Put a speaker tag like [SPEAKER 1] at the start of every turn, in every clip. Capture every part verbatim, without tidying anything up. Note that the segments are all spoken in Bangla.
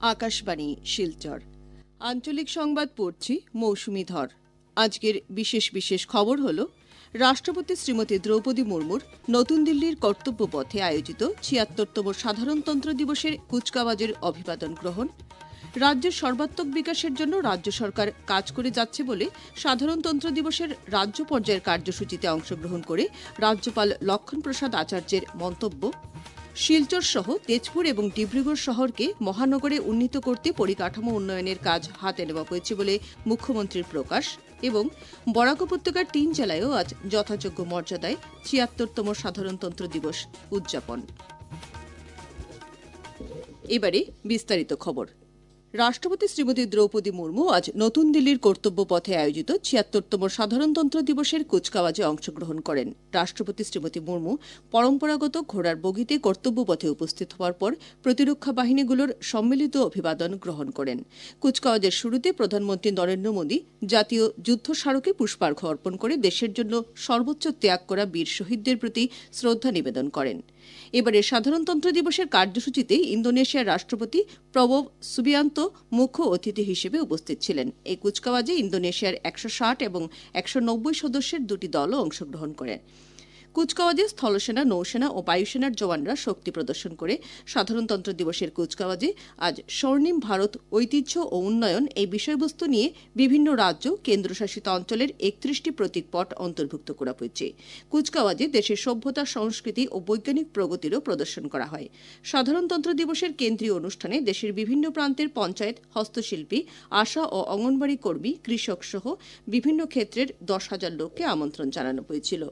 [SPEAKER 1] আকাশবাণী শিলচর আঞ্চলিক সংবাদ পড়ছি মৌসুমী ধর। আজকের বিশেষ বিশেষ খবর হল রাষ্ট্রপতি শ্রীমতী দ্রৌপদী মুর্মুর নতুন দিল্লির কর্তব্য পথে আয়োজিত ছিয়াত্তরতম সাধারণতন্ত্র দিবসের কুচকাওয়াজের অভিবাদন গ্রহণ, রাজ্যের সর্বাত্মক বিকাশের জন্য রাজ্য সরকার কাজ করে যাচ্ছে বলে সাধারণতন্ত্র দিবসের রাজ্য পর্যায়ের কার্যসূচিতে অংশগ্রহণ করে রাজ্যপাল লক্ষণ প্রসাদ আচার্যের মন্তব্য, শিলচর সহ তেজপুর এবং ডিব্রুগড় শহরকে মহানগরে উন্নীত করতে পরিকাঠামো উন্নয়নের কাজ হাতে নেওয়া হয়েছে বলে মুখ্যমন্ত্রীর প্রকাশ এবং বরাক উপত্যকার তিন জেলায়ও আজ যথাযোগ্য মর্যাদায় ছিয়াত্তরতম সাধারণতন্ত্র দিবস উদযাপন। এবারে বিস্তারিত খবর। রাষ্ট্রপতি শ্রীমতী দ্রৌপদী মুর্মু আজ নতুন দিল্লির কর্তব্য পথে আয়োজিত ছিয়াত্তরতম সাধারণতন্ত্র দিবসের কুচকাওয়াজে অংশগ্রহণ করেন। রাষ্ট্রপতি শ্রীমতী মুর্মু পরম্পরাগত ঘোড়ার বগিতে কর্তব্য পথে উপস্থিত হওয়ার পর প্রতিরক্ষা বাহিনীগুলোর সম্মিলিত অভিবাদন গ্রহণ করেন। কুচকাওয়াজের শুরুতে প্রধানমন্ত্রী নরেন্দ্র মোদী জাতীয় যুদ্ধ স্মারকে পুষ্পার্ঘ অর্পণ করে দেশের জন্য সর্বোচ্চ ত্যাগ করা বীর শহীদদের প্রতি শ্রদ্ধা নিবেদন করেন। এবারে সাধারণতন্ত্র দিবসের কার্যসূচিতে ইন্দোনেশিয়ার রাষ্ট্রপতি প্রবোভ সুবিয়ান্ত মুখ্য অতিথি হিসেবে উপস্থিত ছিলেন। এই কুচকাওয়াজে ইন্দোনেশিয়ার একশো ষাট এবং একশো নব্বই সদস্যের দুটি দলও অংশগ্রহণ করেন। কুচকাওয়াজে স্থলসেনা, নৌসেনা ও বায়ুসেনার জওয়ানরা শক্তি প্রদর্শন করে সাধারণতন্ত্র দিবসের কুচকাওয়াজে আজ স্বর্ণিম ভারত ঐতিহ্য ও উন্নয়ন এই বিষয়বস্তু নিয়ে বিভিন্ন রাজ্য কেন্দ্রশাসিত অঞ্চলের একত্রিশটি প্রতীকপট অন্তর্ভুক্ত করা হয়েছে। কুচকাওয়াজে দেশের সভ্যতা, সংস্কৃতি ও বৈজ্ঞানিক প্রগতিরও প্রদর্শন করা হয়। সাধারণতন্ত্র দিবসের কেন্দ্রীয় অনুষ্ঠানে দেশের বিভিন্ন প্রান্তের পঞ্চায়েত, হস্তশিল্পী, আশা ও অঙ্গনবাড়ি কর্মী, কৃষক সহ বিভিন্ন ক্ষেত্রের দশ হাজার লোককে আমন্ত্রণ জানানো হয়েছিল।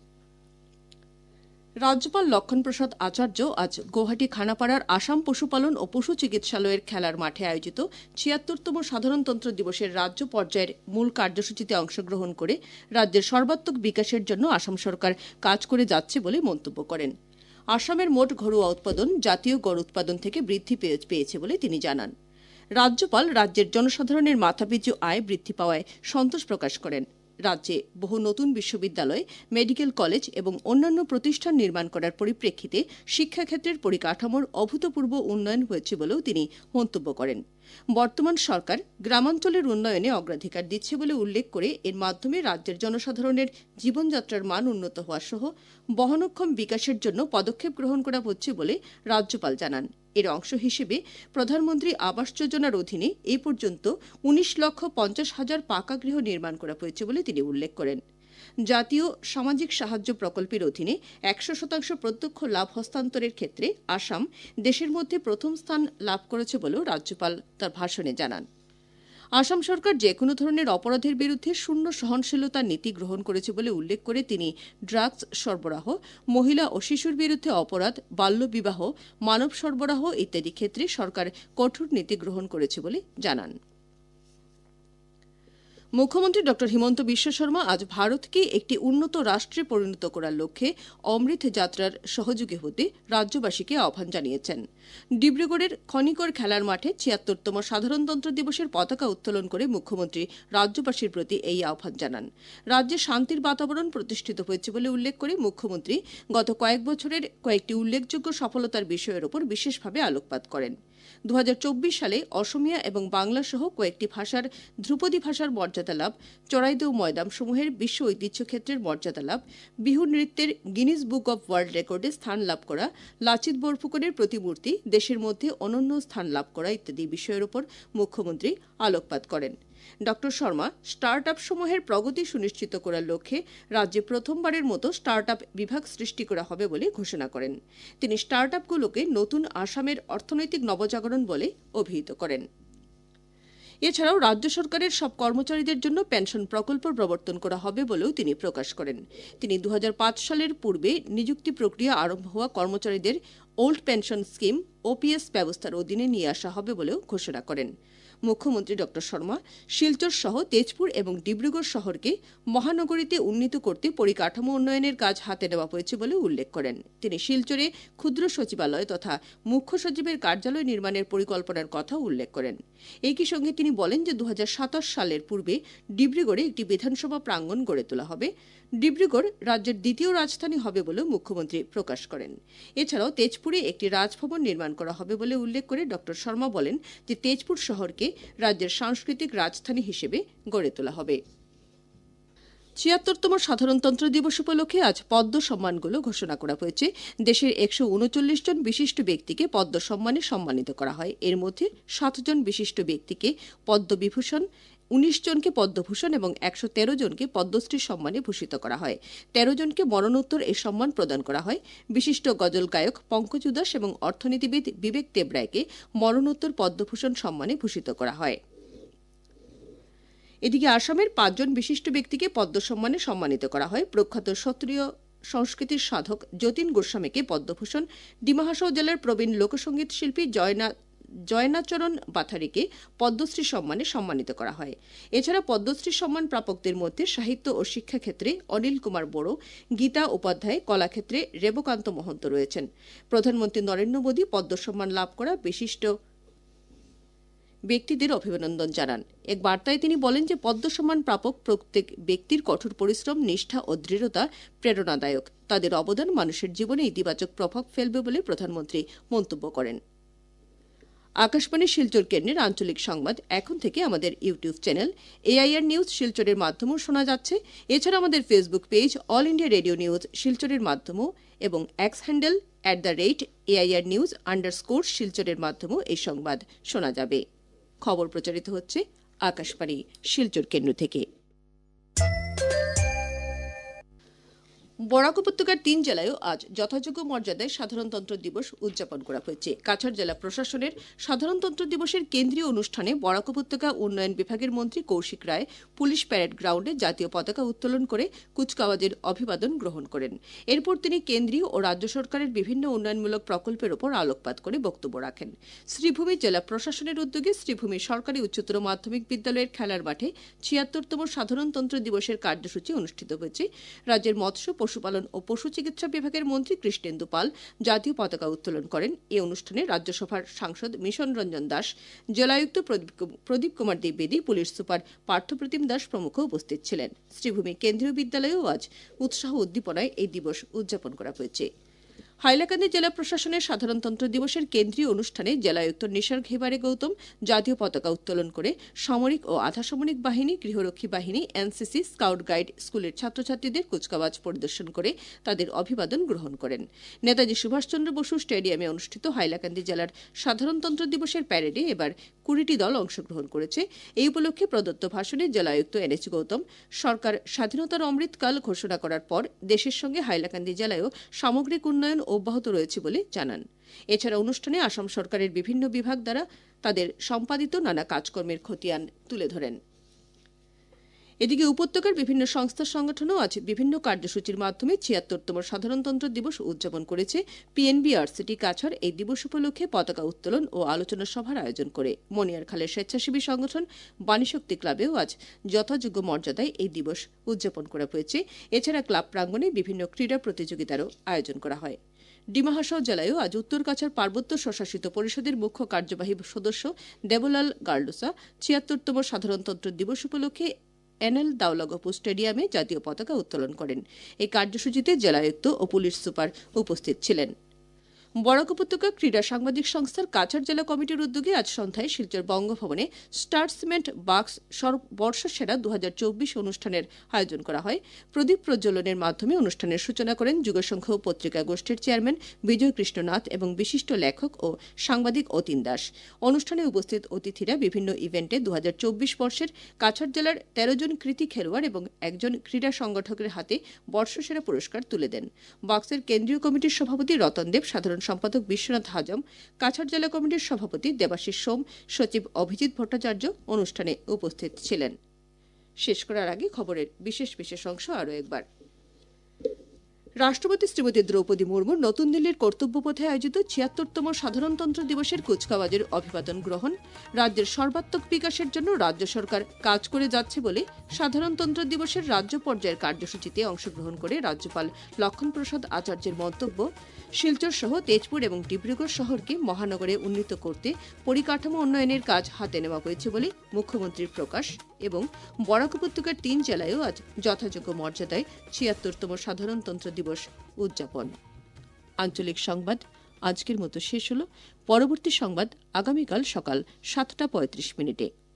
[SPEAKER 1] রাজ্যপাল লক্ষণ প্রসাদ আচার্য আজ গৌহাটি খানাপাড়ার আসাম পশুপালন ও পশু চিকিৎসালয়ের খেলার মাঠে আয়োজিত ছিয়াত্তরতম সাধারণতন্ত্র দিবসের রাজ্য পর্যায়ের মূল কার্যসূচিতে অংশগ্রহণ করে রাজ্যের সর্বাত্মক বিকাশের জন্য আসাম সরকার কাজ করে যাচ্ছে বলে মন্তব্য করেন। আসামের মোট ঘরোয়া উৎপাদন জাতীয় গড় উৎপাদন থেকে বৃদ্ধি পেয়েছে বলে তিনি জানান। রাজ্যপাল রাজ্যের জনসাধারণের মাথাপিছু আয় বৃদ্ধি পাওয়ায় সন্তোষ প্রকাশ করেন। রাজ্যে বহু নতুন বিশ্ববিদ্যালয়, মেডিকেল কলেজ এবং অন্যান্য প্রতিষ্ঠান নির্মাণ করার পরিপ্রেক্ষিতে শিক্ষাক্ষেত্রের পরিকাঠামোর অভূতপূর্ব উন্নয়ন হয়েছে বলেও তিনি মন্তব্য করেন। বর্তমান সরকার গ্রামাঞ্চলের উন্নয়নে অগ্রাধিকার দিচ্ছে বলে উল্লেখ করে এর মাধ্যমে রাজ্যের জনসাধারণের জীবনযাত্রার মান উন্নত হওয়া সহ বহনক্ষম বিকাশের জন্য পদক্ষেপ গ্রহণ করা হচ্ছে বলে রাজ্যপাল জানান। এর অংশ হিসেবে প্রধানমন্ত্রী আবাস যোজনার অধীনে এ পর্যন্ত উনিশ লক্ষ পঞ্চাশ হাজার পাকা গৃহ নির্মাণ করা হয়েছে বলে তিনি উল্লেখ করেন। জাতীয় সামাজিক সাহায্য প্রকল্পের অধীনে একশো শতাংশ প্রত্যক্ষ লাভ হস্তান্তরের ক্ষেত্রে আসাম দেশের মধ্যে প্রথম স্থান লাভ করেছে বলেও রাজ্যপাল তার ভাষণে জানান। আসাম সরকার যেকোনো ধরনের অপরাধের বিরুদ্ধে শূন্য সহনশীলতার নীতি গ্রহণ করেছে বলে উল্লেখ করে তিনি ড্রাগস সরবরাহ, মহিলা ও শিশুর বিরুদ্ধে অপরাধ, বাল্যবিবাহ, মানব সরবরাহ ইত্যাদি ক্ষেত্রে সরকার কঠোর নীতি গ্রহণ করেছে বলে জানান। মুখ্যমন্ত্রী ড হিমন্ত বিশ্ব শর্মা আজ ভারতকে একটি উন্নত রাষ্ট্রে পরিণত করার লক্ষ্যে অমৃত যাত্রার সহযোগী হতে রাজ্যবাসীকে আহ্বান জানিয়েছেন। ডিব্রুগড়ের খনিকর খেলার মাঠে ছিয়াত্তরতম সাধারণতন্ত্র দিবসের পতাকা উত্তোলন করে মুখ্যমন্ত্রী রাজ্যবাসীর প্রতি এই আহ্বান জানান। রাজ্যে শান্তির বাতাবরণ প্রতিষ্ঠিত হয়েছে বলে উল্লেখ করে মুখ্যমন্ত্রী গত কয়েক বছরের কয়েকটি উল্লেখযোগ্য সফলতার বিষয়ের ওপর বিশেষভাবে আলোকপাত করেন। দু হাজার চব্বিশ সালে অসমিয়া এবং বাংলা সহ কয়েকটি ভাষার ধ্রুপদী ভাষার মর্যাদা লাভ, চড়াইদেউ ময়দান সমূহের বিশ্ব ঐতিহ্য ক্ষেত্রের মর্যাদা লাভ, বিহু নৃত্যের গিনিস বুক অব ওয়ার্ল্ড রেকর্ডে স্থান লাভ করা, লাচিত বরফুকনের প্রতিমূর্তি দেশের মধ্যে অনন্য স্থান লাভ করা ইত্যাদি বিষয়ের উপর মুখ্যমন্ত্রী আলোকপাত করেন। ড শর্মা স্টার্ট আপ সমূহের প্রগতি সুনিশ্চিত করার লক্ষ্যে রাজ্যে প্রথমবারের মতো স্টার্ট আপ বিভাগ সৃষ্টি করা হবে বলে ঘোষণা করেন। তিনি স্টার্ট আপগুলোকে নতুন আসামের অর্থনৈতিক নবজাগরণ বলে অভিহিত করেন। এছাড়াও রাজ্য সরকারের সব কর্মচারীদের জন্য পেনশন প্রকল্প প্রবর্তন করা হবে বলেও তিনি প্রকাশ করেন। তিনি দু হাজার পাঁচ সালের পূর্বে নিযুক্তি প্রক্রিয়া আরম্ভ হওয়া কর্মচারীদের ওল্ড পেনশন স্কিম ওপিএস ব্যবস্থার অধীনে নিয়ে আসা হবে বলেও ঘোষণা করেন। মুখ্যমন্ত্রী ডক্টর শর্মা শিলচর সহ তেজপুর এবং ডিব্রুগড় শহরকে মহানগরীতে উন্নীত করতে পরিকাঠামো উন্নয়নের কাজ হাতে নেওয়া হয়েছে বলে উল্লেখ করেন। তিনি শিলচরে ক্ষুদ্র সচিবালয় তথা মুখ্য সচিবের কার্যালয় নির্মাণের পরিকল্পনার কথা উল্লেখ করেন। একই সঙ্গে তিনি বলেন যে দু হাজার সাতাশ সালের পূর্বে ডিব্রুগড়ে একটি বিধানসভা প্রাঙ্গণ গড়ে তোলা হবে। ডিব্রুগড় রাজ্যের দ্বিতীয় রাজধানী হবে বলে মুখ্যমন্ত্রী প্রকাশ করেন। এছাড়াও তেজপুরে একটি রাজভবন নির্মাণ করা হবে বলে উল্লেখ করে ডক্টর শর্মা বলেন যে তেজপুর শহরকে রাজ্যের সাংস্কৃতিক রাজধানী হিসেবে গড়ে তোলা হবে। ছিয়াত্তরতম সাধারণতন্ত্র দিবস উপলক্ষে আজ পদ্ম সম্মানগুলো ঘোষণা করা হয়েছে। দেশের একশো উনচল্লিশ জন বিশিষ্ট ব্যক্তিকে পদ্ম সম্মানে সম্মানিত করা হয়। এর মধ্যে সাতজন বিশিষ্ট ব্যক্তিকে পদ্মবিভূষণ, উনিশ জনকে পদ্মভূষণ এবং একশো তেরো জনকে পদ্মশ্রী সম্মানে ভূষিত করা হয়। তেরো জনকে মরণোত্তর এই সম্মান প্রদান করা হয়। বিশিষ্ট গজল গায়ক পঙ্কজ উদাস এবং অর্থনীতিবিদ বিবেক দেবরায়কে মরণোত্তর পদ্মভূষণ সম্মানে ভূষিত করা হয়। এদিকে আসামের পাঁচজন বিশিষ্ট ব্যক্তিকে পদ্ম সম্মানে সম্মানিত করা হয়। প্রখ্যাত সত্রিয় সংস্কৃতির সাধক যতীন গোস্বামীকে পদ্মভূষণ, ডিমা হাসাও জেলার প্রবীণ লোকসঙ্গীত শিল্পী জয়না জয়নাচরণ বাথারিকে পদ্মশ্রী সম্মানে সম্মানিত করা হয়। এছাড়া পদ্মশ্রী সম্মান প্রাপকদের মধ্যে সাহিত্য ও শিক্ষাক্ষেত্রে অনিল কুমার বড়ো, গীতা উপাধ্যায়, কলাক্ষেত্রে রেবকান্ত মহন্ত রয়েছেন। প্রধানমন্ত্রী নরেন্দ্র মোদী পদ্ম সম্মান লাভ করা বিশিষ্ট ব্যক্তিদের অভিনন্দন জানান। এক বার্তায় তিনি বলেন যে পদ্ম সম্মান প্রাপক প্রত্যেক ব্যক্তির কঠোর পরিশ্রম, নিষ্ঠা ও দৃঢ়তা প্রেরণাদায়ক। তাদের অবদান মানুষের জীবনে ইতিবাচক প্রভাব ফেলবে বলে প্রধানমন্ত্রী মন্তব্য করেন। আকাশবাণী শিলচর কেন্দ্রের আঞ্চলিক সংবাদ এখন থেকে আমাদের ইউটিউব চ্যানেল এআইআর নিউজ শিলচরের মাধ্যমেও শোনা যাচ্ছে। এছাড়া আমাদের Facebook page All India radio news শিলচরের মাধ্যমেও এবং X handle at the rate AIR news underscore শিলচরের মাধ্যমেও এই সংবাদ শোনা যাবে। খবর প্রচারিত হচ্ছে আকাশবাণী শিলচর কেন্দ্র থেকে। বরাক উপত্যকার তিন জেলায়ও আজ যথাযোগ্য মর্যাদায় সাধারণতন্ত্র দিবস উদযাপন করা হয়েছে। কাছাড় জেলা প্রশাসনের সাধারণতন্ত্র দিবসের কেন্দ্রীয় অনুষ্ঠানে বরাক উপত্যকা উন্নয়ন বিভাগের মন্ত্রী কৌশিক রায় পুলিশ প্যারেড গ্রাউন্ডে জাতীয় পতাকা উত্তোলন করে কুচকাওয়াজের অভিবাদন গ্রহণ করেন। এরপর তিনি কেন্দ্রীয় ও রাজ্য সরকারের বিভিন্ন উন্নয়নমূলক প্রকল্পের উপর আলোকপাত করে বক্তব্য রাখেন। শ্রীভূমি জেলা প্রশাসনের উদ্যোগে শ্রীভূমি সরকারি উচ্চতর মাধ্যমিক বিদ্যালয়ের খেলার মাঠে ছিয়াত্তরতম সাধারণতন্ত্র দিবসের কার্যসূচি অনুষ্ঠিত হয়েছে। রাজ্যের মৎস্য, পশুপালন ও পশু চিকিৎসা বিভাগের মন্ত্রী কৃষ্ণেন্দু পাল জাতীয় পতাকা উত্তোলন করেন। এই অনুষ্ঠানে রাজ্যসভার সাংসদ মিশন রঞ্জন দাস, জেলায়ুক্ত প্রদীপ কুমার দ্বিবেদী, পুলিশ সুপার পার্থপ্রতিম দাস প্রমুখ উপস্থিত ছিলেন। শ্রীভূমি কেন্দ্রীয় বিদ্যালয়েও আজ উৎসাহ উদ্দীপনায় এই দিবস উদযাপন করা হয়েছে। হাইলাকান্দি জেলা প্রশাসনের সাধারণতন্ত্র দিবসের কেন্দ্রীয় অনুষ্ঠানে জেলায়ুক্ত নিসর্গ হেবারে গৌতম জাতীয় পতাকা উত্তোলন করে সামরিক ও আধাসামরিক বাহিনী, গৃহরক্ষী বাহিনী, এনসিসি, স্কাউট গাইড স্কুলের ছাত্রছাত্রীদের কুচকাওয়াজ পরিদর্শন করে তাদের অভিবাদন গ্রহণ করেন। নেতাজি সুভাষচন্দ্র বসু স্টেডিয়ামে অনুষ্ঠিত হাইলাকান্দি জেলার সাধারণতন্ত্র দিবসের প্যারেডে এবার কুড়িটি দল অংশগ্রহণ করেছে। এই উপলক্ষে প্রদত্ত ভাষণে জেলায়ুক্ত এনএচ গৌতম সরকার স্বাধীনতার অমৃতকাল ঘোষণা করার পর দেশের সঙ্গে হাইলাকান্দি জেলায়ও সামগ্রিক উন্নয়ন অব্যাহত রয়েছে বলে জানান। এছাড়া অনুষ্ঠানে আসাম সরকারের বিভিন্ন বিভাগ দ্বারা তাদের সম্পাদিত নানা কাজকর্মের খতিয়ান তুলে ধরেন। এদিকে উপত্যকার বিভিন্ন সংস্থা সংগঠনও আজ বিভিন্ন কার্যসূচির মাধ্যমে ছিয়াত্তরতম সাধারণতন্ত্র দিবস উদযাপন করেছে। পিএনবিআরসিটি কাছাড় এই দিবস উপলক্ষে পতাকা উত্তোলন ও আলোচনা সভার আয়োজন করে। মনিয়ারখালের স্বেচ্ছাসেবী সংগঠন বাণীশক্তি ক্লাবেও আজ যথাযোগ্য মর্যাদায় এই দিবস উদযাপন করা হয়েছে। এছাড়া ক্লাব প্রাঙ্গণে বিভিন্ন ক্রীড়া প্রতিযোগিতারও আয়োজন করা হয়। ডিমা হাসাও জেলায়ও আজ উত্তর কাছাড় পার্বত্য স্বশাসিত পরিষদের মুখ্য কার্যবাহী সদস্য দেবলাল গার্লুসা ছিয়াত্তরতম সাধারণতন্ত্র দিবস উপলক্ষে এনএল দাউলাগপু স্টেডিয়ামে জাতীয় পতাকা উত্তোলন করেন। এই কার্যসূচিতে জেলায়ুক্ত ও পুলিশ সুপার উপস্থিত ছিলেন। বরাক উপত্যকা ক্রীড়া সাংবাদিক সংস্থার কাছাড় জেলা কমিটির উদ্যোগে আজ সন্ধ্যায় শিলচর বঙ্গভবনে স্টার সিমেন্ট বাক্স বর্ষসেরা দু হাজার চব্বিশ অনুষ্ঠানের আয়োজন করা হয়। প্রদীপ প্রজ্বলনের মাধ্যমে অনুষ্ঠানের সূচনা করেন যুগসংঘ পত্রিকা গোষ্ঠীর চেয়ারম্যান বিজয় কৃষ্ণনাথ এবং বিশিষ্ট লেখক ও সাংবাদিক অতীন দাস। অনুষ্ঠানে উপস্থিত অতিথিরা বিভিন্ন ইভেন্টে দু হাজার চব্বিশ বর্ষের কাছাড় জেলার তেরো জন কৃতি খেলোয়াড় এবং একজন ক্রীড়া সংগঠকের হাতে বর্ষসেরা পুরস্কার তুলে দেন। বাক্সের কেন্দ্রীয় কমিটির সভাপতি রতন দেব, সাধারণ সম্পাদক বিশ্বনাথ হাজম, কাছাড় জেলা কমিটির সভাপতি দেবাশিস সোম, সচিব অভিজিৎ ভট্টাচার্য অনুষ্ঠানে উপস্থিত ছিলেন। শেষ করার আগে খবরের বিশেষ বিশেষ অংশ আরও একবার। রাষ্ট্রপতি শ্রীমতী দ্রৌপদী মুর্মু নতুন দিল্লির কর্তব্যপথে আয়োজিত ছিয়াত্তরতম সাধারণতন্ত্র দিবসের কুচকাওয়াজের অভিবাদন গ্রহণ। রাজ্যের সর্বাত্মক বিকাশের জন্য রাজ্য সরকার কাজ করে যাচ্ছে বলে সাধারণতন্ত্র দিবসের রাজ্য পর্যায়ের কার্যসূচিতে অংশগ্রহণ করে রাজ্যপাল লক্ষণ প্রসাদ আচার্যের মন্তব্য। শিলচর সহ তেজপুর এবং ডিব্রুগড় শহরকে মহানগরে উন্নীত করতে পরিকাঠামো উন্নয়নের কাজ হাতে নেওয়া হয়েছে বলে মুখ্যমন্ত্রীর প্রকাশ। এবং বরাক উপত্যকার তিন জেলায়ও আজ যথাযোগ্য মর্যাদায় ছিয়াত্তরতম সাধারণতন্ত্র দিবস উদযাপন। আঞ্চলিক সংবাদ আজকের মতো শেষ হল। পরবর্তী সংবাদ আগামীকাল সকাল সাতটা পঁয়ত্রিশ মিনিটে।